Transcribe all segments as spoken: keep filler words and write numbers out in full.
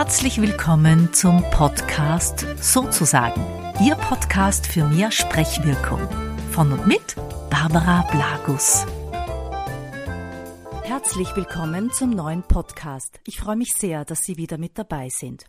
Herzlich willkommen zum Podcast Sozusagen, Ihr Podcast für mehr Sprechwirkung. Von und mit Barbara Blagus. Herzlich willkommen zum neuen Podcast. Ich freue mich sehr, dass Sie wieder mit dabei sind.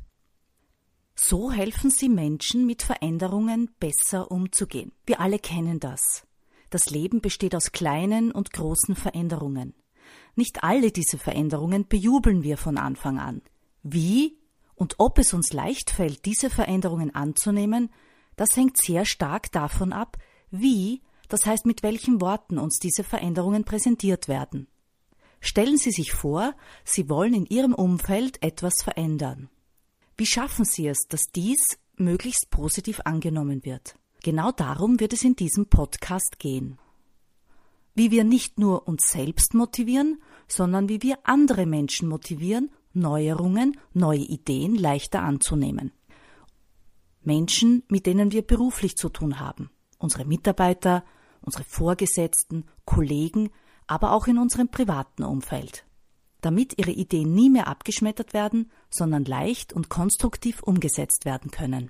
So helfen Sie Menschen, mit Veränderungen besser umzugehen. Wir alle kennen das. Das Leben besteht aus kleinen und großen Veränderungen. Nicht alle diese Veränderungen bejubeln wir von Anfang an. Wie und ob es uns leicht fällt, diese Veränderungen anzunehmen, das hängt sehr stark davon ab, wie, das heißt mit welchen Worten uns diese Veränderungen präsentiert werden. Stellen Sie sich vor, Sie wollen in Ihrem Umfeld etwas verändern. Wie schaffen Sie es, dass dies möglichst positiv angenommen wird? Genau darum wird es in diesem Podcast gehen. Wie wir nicht nur uns selbst motivieren, sondern wie wir andere Menschen motivieren, Neuerungen, neue Ideen leichter anzunehmen. Menschen, mit denen wir beruflich zu tun haben, unsere Mitarbeiter, unsere Vorgesetzten, Kollegen, aber auch in unserem privaten Umfeld, damit ihre Ideen nie mehr abgeschmettert werden, sondern leicht und konstruktiv umgesetzt werden können.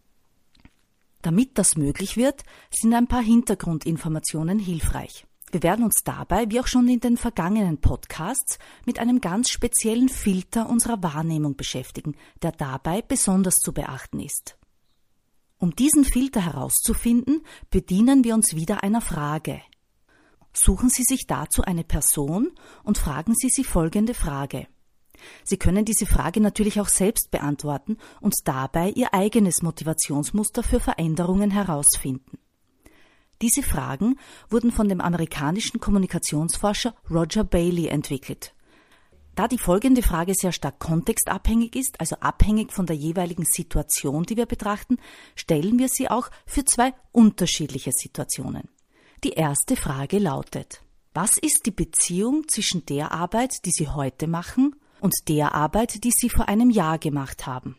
Damit das möglich wird, sind ein paar Hintergrundinformationen hilfreich. Wir werden uns dabei, wie auch schon in den vergangenen Podcasts, mit einem ganz speziellen Filter unserer Wahrnehmung beschäftigen, der dabei besonders zu beachten ist. Um diesen Filter herauszufinden, bedienen wir uns wieder einer Frage. Suchen Sie sich dazu eine Person und fragen Sie sie folgende Frage. Sie können diese Frage natürlich auch selbst beantworten und dabei Ihr eigenes Motivationsmuster für Veränderungen herausfinden. Diese Fragen wurden von dem amerikanischen Kommunikationsforscher Roger Bailey entwickelt. Da die folgende Frage sehr stark kontextabhängig ist, also abhängig von der jeweiligen Situation, die wir betrachten, stellen wir sie auch für zwei unterschiedliche Situationen. Die erste Frage lautet: Was ist die Beziehung zwischen der Arbeit, die Sie heute machen, und der Arbeit, die Sie vor einem Jahr gemacht haben?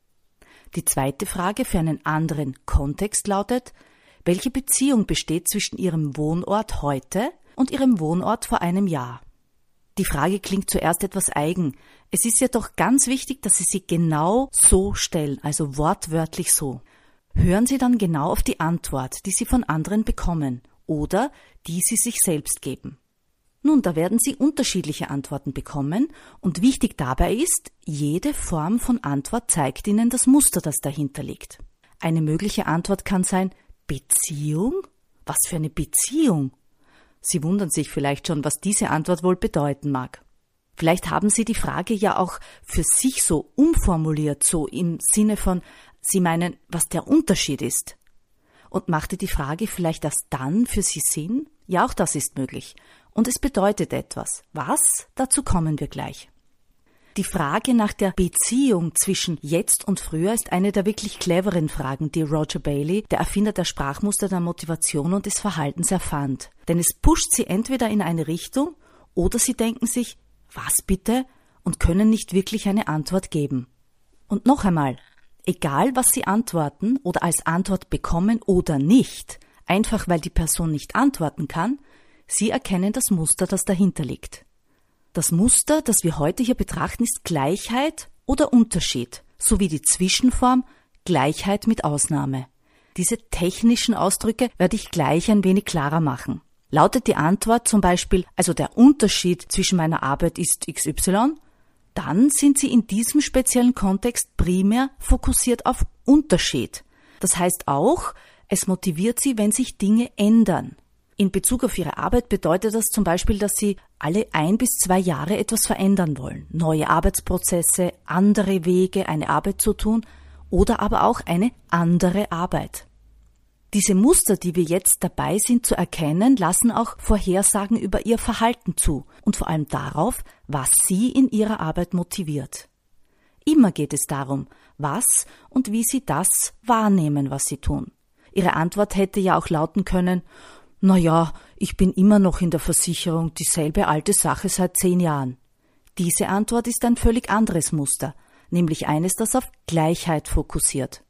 Die zweite Frage für einen anderen Kontext lautet: Welche Beziehung besteht zwischen Ihrem Wohnort heute und Ihrem Wohnort vor einem Jahr? Die Frage klingt zuerst etwas eigen. Es ist jedoch ganz wichtig, dass Sie sie genau so stellen, also wortwörtlich so. Hören Sie dann genau auf die Antwort, die Sie von anderen bekommen oder die Sie sich selbst geben. Nun, da werden Sie unterschiedliche Antworten bekommen und wichtig dabei ist, jede Form von Antwort zeigt Ihnen das Muster, das dahinter liegt. Eine mögliche Antwort kann sein: Beziehung? Was für eine Beziehung? Sie wundern sich vielleicht schon, was diese Antwort wohl bedeuten mag. Vielleicht haben Sie die Frage ja auch für sich so umformuliert, so im Sinne von, Sie meinen, was der Unterschied ist. Und machte die Frage vielleicht erst dann für Sie Sinn? Ja, auch das ist möglich. Und es bedeutet etwas. Was? Dazu kommen wir gleich. Die Frage nach der Beziehung zwischen jetzt und früher ist eine der wirklich cleveren Fragen, die Roger Bailey, der Erfinder der Sprachmuster der Motivation und des Verhaltens, erfand. Denn es pusht sie entweder in eine Richtung oder sie denken sich, was bitte? Und können nicht wirklich eine Antwort geben. Und noch einmal, egal was Sie antworten oder als Antwort bekommen oder nicht, einfach weil die Person nicht antworten kann, Sie erkennen das Muster, das dahinter liegt. Das Muster, das wir heute hier betrachten, ist Gleichheit oder Unterschied, sowie die Zwischenform Gleichheit mit Ausnahme. Diese technischen Ausdrücke werde ich gleich ein wenig klarer machen. Lautet die Antwort zum Beispiel, also der Unterschied zwischen meiner Arbeit ist X Y, dann sind Sie in diesem speziellen Kontext primär fokussiert auf Unterschied. Das heißt auch, es motiviert Sie, wenn sich Dinge ändern. In Bezug auf Ihre Arbeit bedeutet das zum Beispiel, dass Sie alle ein bis zwei Jahre etwas verändern wollen. Neue Arbeitsprozesse, andere Wege, eine Arbeit zu tun oder aber auch eine andere Arbeit. Diese Muster, die wir jetzt dabei sind zu erkennen, lassen auch Vorhersagen über Ihr Verhalten zu und vor allem darauf, was Sie in Ihrer Arbeit motiviert. Immer geht es darum, was und wie Sie das wahrnehmen, was Sie tun. Ihre Antwort hätte ja auch lauten können: Na ja, ich bin immer noch in der Versicherung, dieselbe alte Sache seit zehn Jahren. Diese Antwort ist ein völlig anderes Muster, nämlich eines, das auf Gleichheit fokussiert.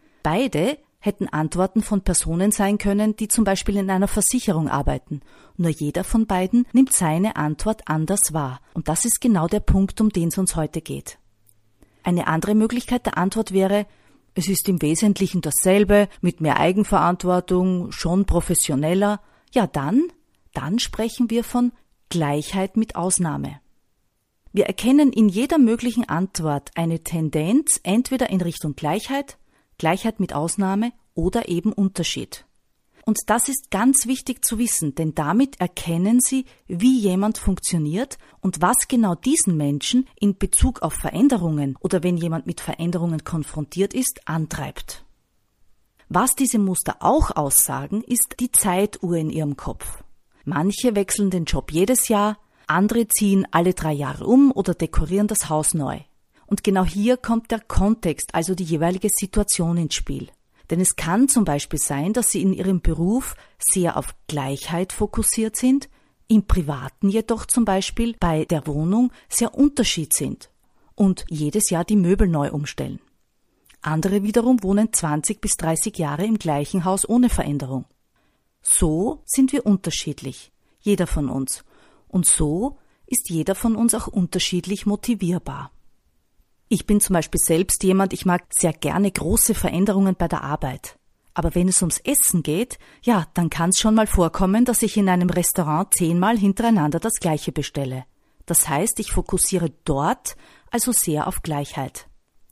Beide hätten Antworten von Personen sein können, die zum Beispiel in einer Versicherung arbeiten. Nur jeder von beiden nimmt seine Antwort anders wahr. Und das ist genau der Punkt, um den es uns heute geht. Eine andere Möglichkeit der Antwort wäre, es ist im Wesentlichen dasselbe, mit mehr Eigenverantwortung, schon professioneller. Ja, dann, dann sprechen wir von Gleichheit mit Ausnahme. Wir erkennen in jeder möglichen Antwort eine Tendenz entweder in Richtung Gleichheit, Gleichheit mit Ausnahme oder eben Unterschied. Und das ist ganz wichtig zu wissen, denn damit erkennen Sie, wie jemand funktioniert und was genau diesen Menschen in Bezug auf Veränderungen oder wenn jemand mit Veränderungen konfrontiert ist, antreibt. Was diese Muster auch aussagen, ist die Zeituhr in ihrem Kopf. Manche wechseln den Job jedes Jahr, andere ziehen alle drei Jahre um oder dekorieren das Haus neu. Und genau hier kommt der Kontext, also die jeweilige Situation ins Spiel. Denn es kann zum Beispiel sein, dass Sie in Ihrem Beruf sehr auf Gleichheit fokussiert sind, im Privaten jedoch zum Beispiel bei der Wohnung sehr Unterschied sind und jedes Jahr die Möbel neu umstellen. Andere wiederum wohnen zwanzig bis dreißig Jahre im gleichen Haus ohne Veränderung. So sind wir unterschiedlich, jeder von uns. Und so ist jeder von uns auch unterschiedlich motivierbar. Ich bin zum Beispiel selbst jemand, ich mag sehr gerne große Veränderungen bei der Arbeit. Aber wenn es ums Essen geht, ja, dann kann es schon mal vorkommen, dass ich in einem Restaurant zehnmal hintereinander das Gleiche bestelle. Das heißt, ich fokussiere dort also sehr auf Gleichheit.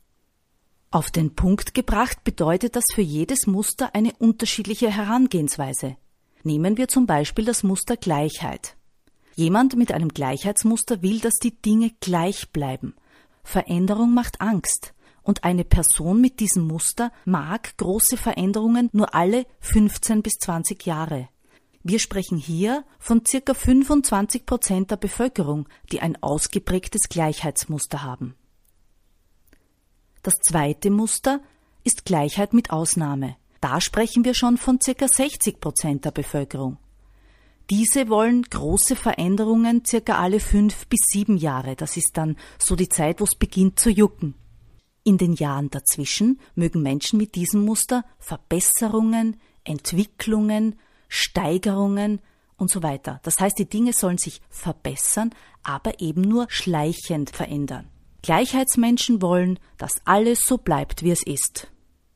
Auf den Punkt gebracht bedeutet das für jedes Muster eine unterschiedliche Herangehensweise. Nehmen wir zum Beispiel das Muster Gleichheit. Jemand mit einem Gleichheitsmuster will, dass die Dinge gleich bleiben. Veränderung macht Angst und eine Person mit diesem Muster mag große Veränderungen nur alle fünfzehn bis zwanzig Jahre. Wir sprechen hier von circa fünfundzwanzig Prozent der Bevölkerung, die ein ausgeprägtes Gleichheitsmuster haben. Das zweite Muster ist Gleichheit mit Ausnahme. Da sprechen wir schon von circa sechzig Prozent der Bevölkerung. Diese wollen große Veränderungen circa alle fünf bis sieben Jahre. Das ist dann so die Zeit, wo es beginnt zu jucken. In den Jahren dazwischen mögen Menschen mit diesem Muster Verbesserungen, Entwicklungen, Steigerungen und so weiter. Das heißt, die Dinge sollen sich verbessern, aber eben nur schleichend verändern. Gleichheitsmenschen wollen, dass alles so bleibt, wie es ist.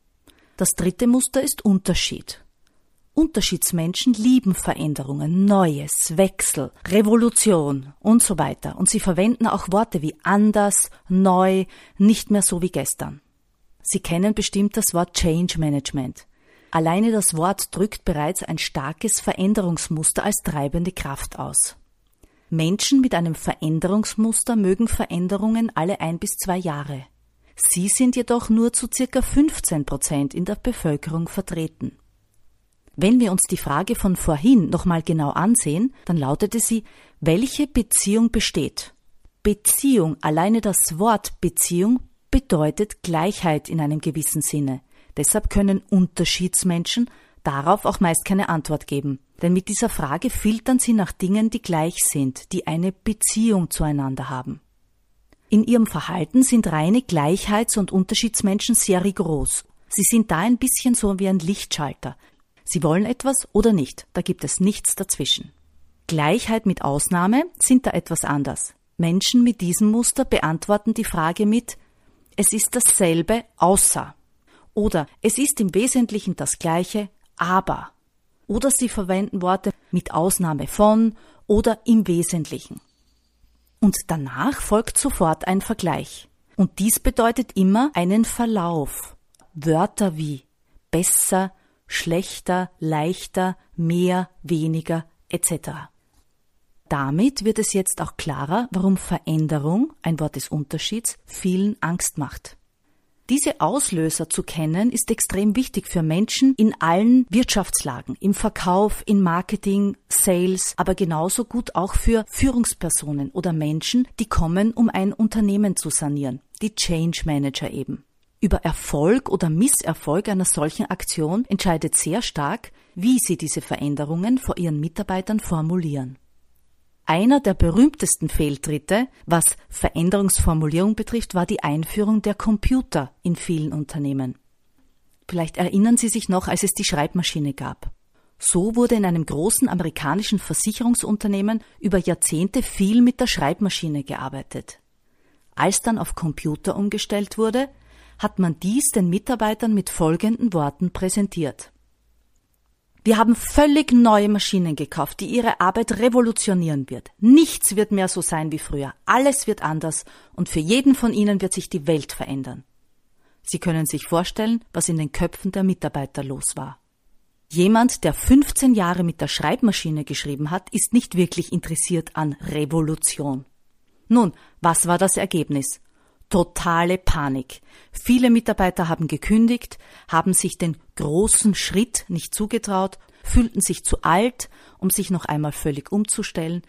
Das dritte Muster ist Unterschied. Unterschiedsmenschen lieben Veränderungen, Neues, Wechsel, Revolution und so weiter. Und sie verwenden auch Worte wie anders, neu, nicht mehr so wie gestern. Sie kennen bestimmt das Wort Change Management. Alleine das Wort drückt bereits ein starkes Veränderungsmuster als treibende Kraft aus. Menschen mit einem Veränderungsmuster mögen Veränderungen alle ein bis zwei Jahre. Sie sind jedoch nur zu circa fünfzehn Prozent in der Bevölkerung vertreten. Wenn wir uns die Frage von vorhin nochmal genau ansehen, dann lautete sie, welche Beziehung besteht? Beziehung, alleine das Wort Beziehung bedeutet Gleichheit in einem gewissen Sinne. Deshalb können Unterschiedsmenschen darauf auch meist keine Antwort geben. Denn mit dieser Frage filtern sie nach Dingen, die gleich sind, die eine Beziehung zueinander haben. In ihrem Verhalten sind reine Gleichheits- und Unterschiedsmenschen sehr rigoros. Sie sind da ein bisschen so wie ein Lichtschalter. Sie wollen etwas oder nicht, da gibt es nichts dazwischen. Gleichheit mit Ausnahme sind da etwas anders. Menschen mit diesem Muster beantworten die Frage mit es ist dasselbe außer oder es ist im Wesentlichen das Gleiche, aber oder sie verwenden Worte mit Ausnahme von oder im Wesentlichen. Und danach folgt sofort ein Vergleich. Und dies bedeutet immer einen Verlauf. Wörter wie besser, schlechter, leichter, mehr, weniger et cetera. Damit wird es jetzt auch klarer, warum Veränderung, ein Wort des Unterschieds, vielen Angst macht. Diese Auslöser zu kennen, ist extrem wichtig für Menschen in allen Wirtschaftslagen, im Verkauf, in Marketing, Sales, aber genauso gut auch für Führungspersonen oder Menschen, die kommen, um ein Unternehmen zu sanieren, die Change Manager eben. Über Erfolg oder Misserfolg einer solchen Aktion entscheidet sehr stark, wie sie diese Veränderungen vor ihren Mitarbeitern formulieren. Einer der berühmtesten Fehltritte, was Veränderungsformulierung betrifft, war die Einführung der Computer in vielen Unternehmen. Vielleicht erinnern Sie sich noch, als es die Schreibmaschine gab. So wurde in einem großen amerikanischen Versicherungsunternehmen über Jahrzehnte viel mit der Schreibmaschine gearbeitet. Als dann auf Computer umgestellt wurde, hat man dies den Mitarbeitern mit folgenden Worten präsentiert. Wir haben völlig neue Maschinen gekauft, die ihre Arbeit revolutionieren wird. Nichts wird mehr so sein wie früher. Alles wird anders und für jeden von Ihnen wird sich die Welt verändern. Sie können sich vorstellen, was in den Köpfen der Mitarbeiter los war. Jemand, der fünfzehn Jahre mit der Schreibmaschine geschrieben hat, ist nicht wirklich interessiert an Revolution. Nun, was war das Ergebnis? Totale Panik. Viele Mitarbeiter haben gekündigt, haben sich den großen Schritt nicht zugetraut, fühlten sich zu alt, um sich noch einmal völlig umzustellen.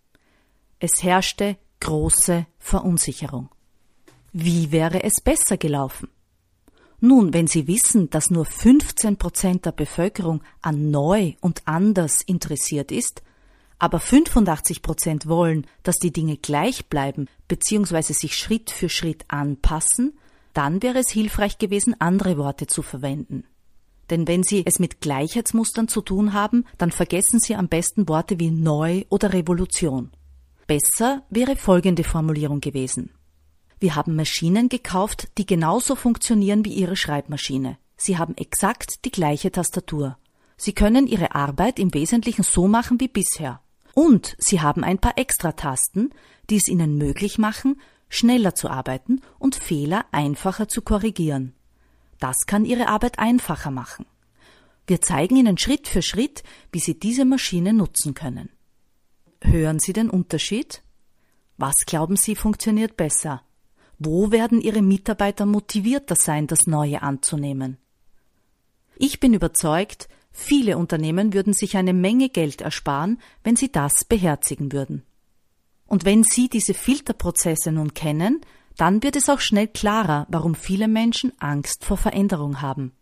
Es herrschte große Verunsicherung. Wie wäre es besser gelaufen? Nun, wenn Sie wissen, dass nur fünfzehn Prozent der Bevölkerung an neu und anders interessiert ist, aber fünfundachtzig Prozent wollen, dass die Dinge gleich bleiben bzw. sich Schritt für Schritt anpassen, dann wäre es hilfreich gewesen, andere Worte zu verwenden. Denn wenn Sie es mit Gleichheitsmustern zu tun haben, dann vergessen Sie am besten Worte wie neu oder Revolution. Besser wäre folgende Formulierung gewesen. Wir haben Maschinen gekauft, die genauso funktionieren wie Ihre Schreibmaschine. Sie haben exakt die gleiche Tastatur. Sie können Ihre Arbeit im Wesentlichen so machen wie bisher. Und Sie haben ein paar Extratasten, die es Ihnen möglich machen, schneller zu arbeiten und Fehler einfacher zu korrigieren. Das kann Ihre Arbeit einfacher machen. Wir zeigen Ihnen Schritt für Schritt, wie Sie diese Maschine nutzen können. Hören Sie den Unterschied? Was glauben Sie funktioniert besser? Wo werden Ihre Mitarbeiter motivierter sein, das Neue anzunehmen? Ich bin überzeugt, viele Unternehmen würden sich eine Menge Geld ersparen, wenn sie das beherzigen würden. Und wenn Sie diese Filterprozesse nun kennen, dann wird es auch schnell klarer, warum viele Menschen Angst vor Veränderung haben.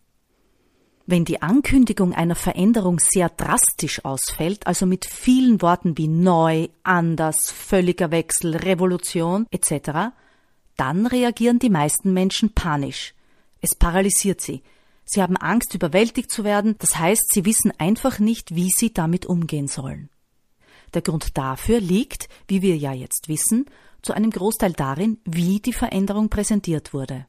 Wenn die Ankündigung einer Veränderung sehr drastisch ausfällt, also mit vielen Worten wie neu, anders, völliger Wechsel, Revolution et cetera, dann reagieren die meisten Menschen panisch. Es paralysiert sie. Sie haben Angst, überwältigt zu werden, das heißt, sie wissen einfach nicht, wie sie damit umgehen sollen. Der Grund dafür liegt, wie wir ja jetzt wissen, zu einem Großteil darin, wie die Veränderung präsentiert wurde.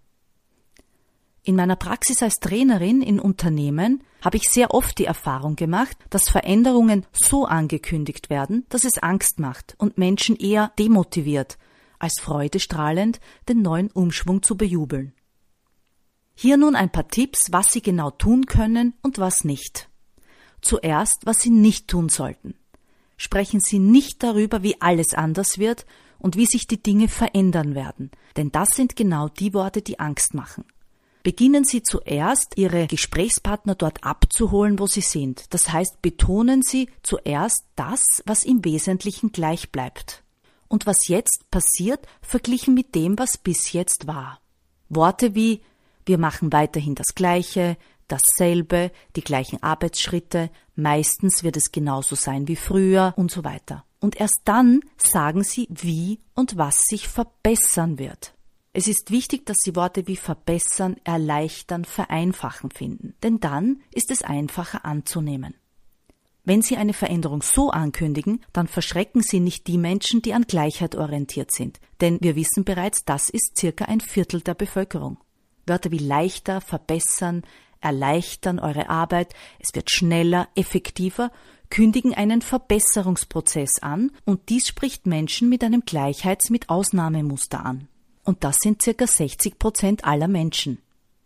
In meiner Praxis als Trainerin in Unternehmen habe ich sehr oft die Erfahrung gemacht, dass Veränderungen so angekündigt werden, dass es Angst macht und Menschen eher demotiviert, als freudestrahlend den neuen Umschwung zu bejubeln. Hier nun ein paar Tipps, was Sie genau tun können und was nicht. Zuerst, was Sie nicht tun sollten. Sprechen Sie nicht darüber, wie alles anders wird und wie sich die Dinge verändern werden, denn das sind genau die Worte, die Angst machen. Beginnen Sie zuerst, Ihre Gesprächspartner dort abzuholen, wo sie sind. Das heißt, betonen Sie zuerst das, was im Wesentlichen gleich bleibt. Und was jetzt passiert, verglichen mit dem, was bis jetzt war. Worte wie wir machen weiterhin das Gleiche, dasselbe, die gleichen Arbeitsschritte, meistens wird es genauso sein wie früher und so weiter. Und erst dann sagen Sie, wie und was sich verbessern wird. Es ist wichtig, dass Sie Worte wie verbessern, erleichtern, vereinfachen finden, denn dann ist es einfacher anzunehmen. Wenn Sie eine Veränderung so ankündigen, dann verschrecken Sie nicht die Menschen, die an Gleichheit orientiert sind, denn wir wissen bereits, das ist circa ein Viertel der Bevölkerung. Wörter wie leichter, verbessern, erleichtern eure Arbeit, es wird schneller, effektiver, kündigen einen Verbesserungsprozess an und dies spricht Menschen mit einem Gleichheits- mit Ausnahmemuster an. Und das sind circa sechzig Prozent aller Menschen.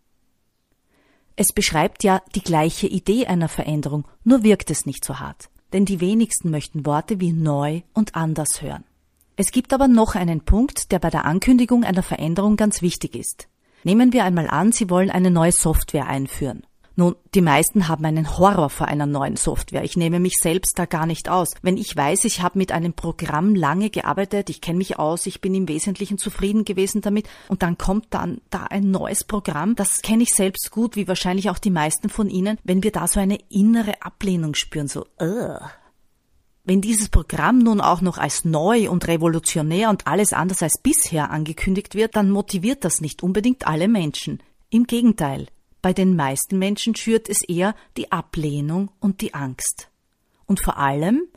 Es beschreibt ja die gleiche Idee einer Veränderung, nur wirkt es nicht so hart. Denn die wenigsten möchten Worte wie neu und anders hören. Es gibt aber noch einen Punkt, der bei der Ankündigung einer Veränderung ganz wichtig ist. Nehmen wir einmal an, Sie wollen eine neue Software einführen. Nun, die meisten haben einen Horror vor einer neuen Software. Ich nehme mich selbst da gar nicht aus. Wenn ich weiß, ich habe mit einem Programm lange gearbeitet, ich kenne mich aus, ich bin im Wesentlichen zufrieden gewesen damit und dann kommt dann da ein neues Programm, das kenne ich selbst gut, wie wahrscheinlich auch die meisten von Ihnen, wenn wir da so eine innere Ablehnung spüren, so Ugh. Wenn dieses Programm nun auch noch als neu und revolutionär und alles anders als bisher angekündigt wird, dann motiviert das nicht unbedingt alle Menschen. Im Gegenteil, bei den meisten Menschen schürt es eher die Ablehnung und die Angst. Und vor allem,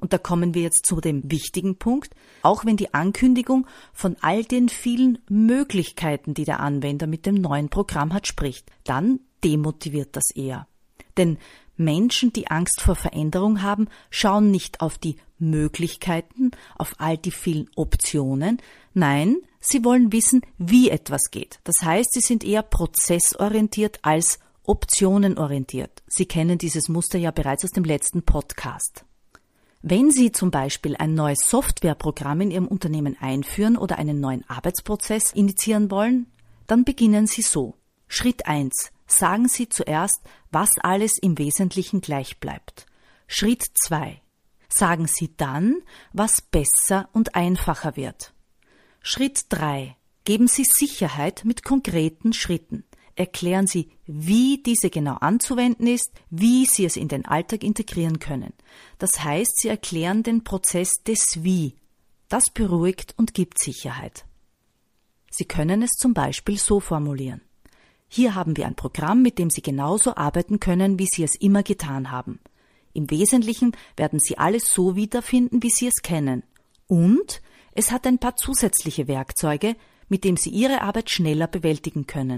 Und da kommen wir jetzt zu dem wichtigen Punkt. Auch wenn die Ankündigung von all den vielen Möglichkeiten, die der Anwender mit dem neuen Programm hat, spricht, dann demotiviert das eher. Denn Menschen, die Angst vor Veränderung haben, schauen nicht auf die Möglichkeiten, auf all die vielen Optionen. Nein, sie wollen wissen, wie etwas geht. Das heißt, sie sind eher prozessorientiert als optionenorientiert. Sie kennen dieses Muster ja bereits aus dem letzten Podcast. Wenn Sie zum Beispiel ein neues Softwareprogramm in Ihrem Unternehmen einführen oder einen neuen Arbeitsprozess initiieren wollen, dann beginnen Sie so. Schritt eins. Sagen Sie zuerst, was alles im Wesentlichen gleich bleibt. Schritt zwei. Sagen Sie dann, was besser und einfacher wird. Schritt drei. Geben Sie Sicherheit mit konkreten Schritten. Erklären Sie, wie diese genau anzuwenden ist, wie Sie es in den Alltag integrieren können. Das heißt, Sie erklären den Prozess des Wie. Das beruhigt und gibt Sicherheit. Sie können es zum Beispiel so formulieren. Hier haben wir ein Programm, mit dem Sie genauso arbeiten können, wie Sie es immer getan haben. Im Wesentlichen werden Sie alles so wiederfinden, wie Sie es kennen. Und es hat ein paar zusätzliche Werkzeuge, mit denen Sie Ihre Arbeit schneller bewältigen können.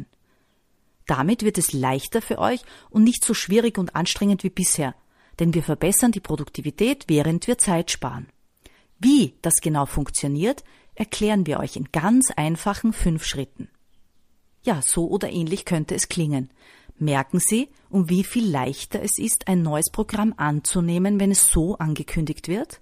Damit wird es leichter für euch und nicht so schwierig und anstrengend wie bisher, denn wir verbessern die Produktivität, während wir Zeit sparen. Wie das genau funktioniert, erklären wir euch in ganz einfachen fünf Schritten. Ja, so oder ähnlich könnte es klingen. Merken Sie, um wie viel leichter es ist, ein neues Programm anzunehmen, wenn es so angekündigt wird?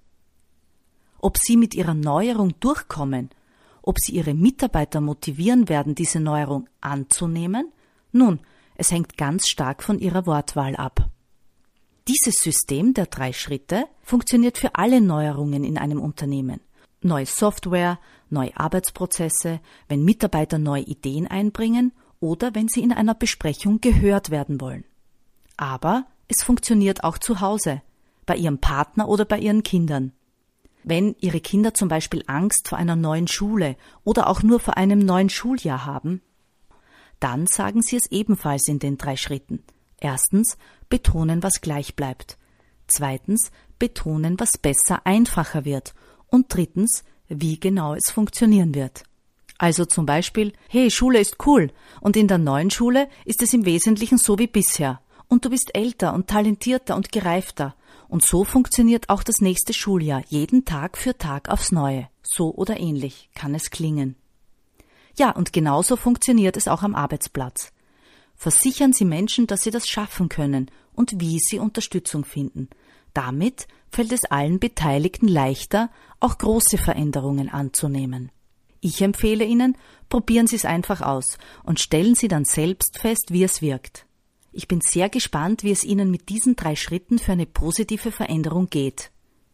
Ob Sie mit Ihrer Neuerung durchkommen, ob Sie Ihre Mitarbeiter motivieren werden, diese Neuerung anzunehmen? Nun, es hängt ganz stark von Ihrer Wortwahl ab. Dieses System der drei Schritte funktioniert für alle Neuerungen in einem Unternehmen. Neue Software, neue Arbeitsprozesse, wenn Mitarbeiter neue Ideen einbringen oder wenn sie in einer Besprechung gehört werden wollen. Aber es funktioniert auch zu Hause, bei Ihrem Partner oder bei Ihren Kindern. Wenn Ihre Kinder zum Beispiel Angst vor einer neuen Schule oder auch nur vor einem neuen Schuljahr haben, dann sagen Sie es ebenfalls in den drei Schritten. Erstens, betonen, was gleich bleibt. Zweitens, betonen, was besser, einfacher wird. Und drittens, wie genau es funktionieren wird. Also zum Beispiel, hey, Schule ist cool und in der neuen Schule ist es im Wesentlichen so wie bisher. Und du bist älter und talentierter und gereifter. Und so funktioniert auch das nächste Schuljahr, jeden Tag für Tag aufs Neue. So oder ähnlich kann es klingen. Ja, und genauso funktioniert es auch am Arbeitsplatz. Versichern Sie Menschen, dass sie das schaffen können und wie sie Unterstützung finden. Damit fällt es allen Beteiligten leichter, auch große Veränderungen anzunehmen. Ich empfehle Ihnen, probieren Sie es einfach aus und stellen Sie dann selbst fest, wie es wirkt. Ich bin sehr gespannt, wie es Ihnen mit diesen drei Schritten für eine positive Veränderung geht.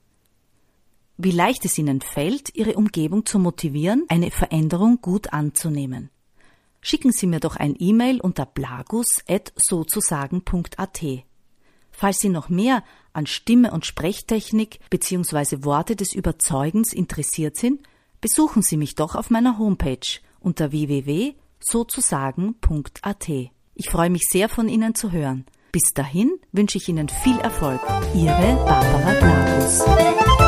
Wie leicht es Ihnen fällt, Ihre Umgebung zu motivieren, eine Veränderung gut anzunehmen. Schicken Sie mir doch ein E-Mail unter blagus at sozusagen punkt a t. Falls Sie noch mehr an Stimme- und Sprechtechnik bzw. Worte des Überzeugens interessiert sind, besuchen Sie mich doch auf meiner Homepage unter w w w punkt sozusagen punkt a t. Ich freue mich sehr, von Ihnen zu hören. Bis dahin wünsche ich Ihnen viel Erfolg. Ihre Barbara Blagus.